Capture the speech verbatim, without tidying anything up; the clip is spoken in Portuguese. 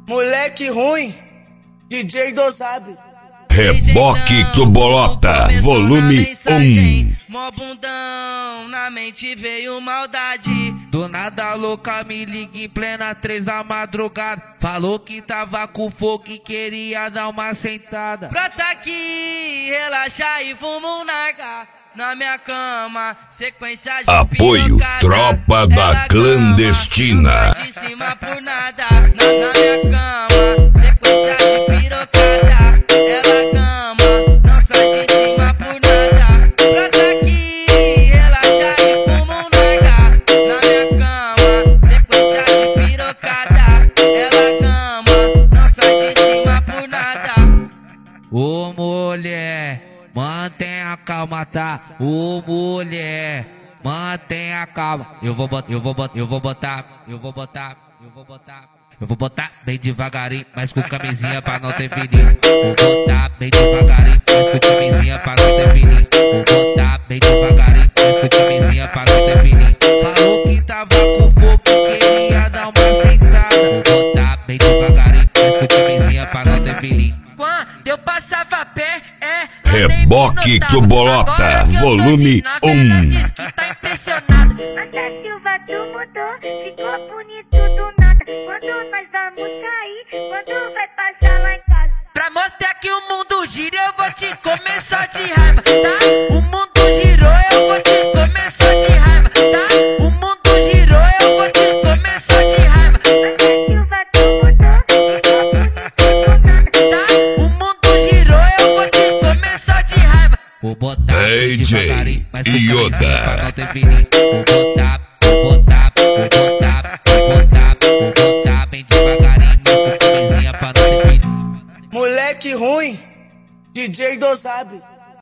Moleque ruim, D J Dosab. Reboque do Bolota, volume um. Mó bundão, na mente veio maldade. Do nada louca me liga em plena três da madrugada. Falou que tava com fogo e queria dar uma sentada. Brota aqui, relaxa e vamos nargar. Na minha cama, sequência de apoio, pirocada. tropa da clandestina. De cima por nada. Na, na minha cama, sequência de pirocada. Ela cama, não sai de cima por nada. Brota aqui, relaxa e vamos largar. Na minha cama, sequência de pirocada. Ela cama, não sai de cima por nada. Ô mulher, mantenha a calma, tá? Ô mulher, mantenha a calma. Eu vou botar, eu vou botar, eu vou botar, eu vou botar, eu vou botar. Eu vou botar bem devagarinho, mas com camisinha pra não ter fininho. Vou botar bem devagarinho, mas com camisinha pra não ter fininho. Vou botar bem devagarinho, mas com camisinha pra não ter fininho. Falou que tava com fogo e queria dar uma sentada. Vou botar bem devagarinho, mas com camisinha pra não ter fininho. Quando eu passava pé, é. Reboque do Bolota, volume um. Diz que tá impressionado. Anda Silva tu mudou, ficou bonito do nada. Quando nós vamos sair, quando vai passar lá em casa. Pra mostrar que o mundo gira, eu vou te comer só de raiva, tá? O mundo girou, eu vou te comer só de raiva, tá? O mundo girou, eu vou te comer só de raiva. Anda Silva tu mudou, ficou bonito do nada. Tá? O mundo girou, eu vou te comer só de raiva. Vou botar D J devagarinho, mas com Yoda. camisinha pra não ter fininho. Vou botar, vou botar, vou botar, vou botar, vou botar bem devagarinho, mas com camisinha pra não ter fininho. Moleque ruim, D J Dosab.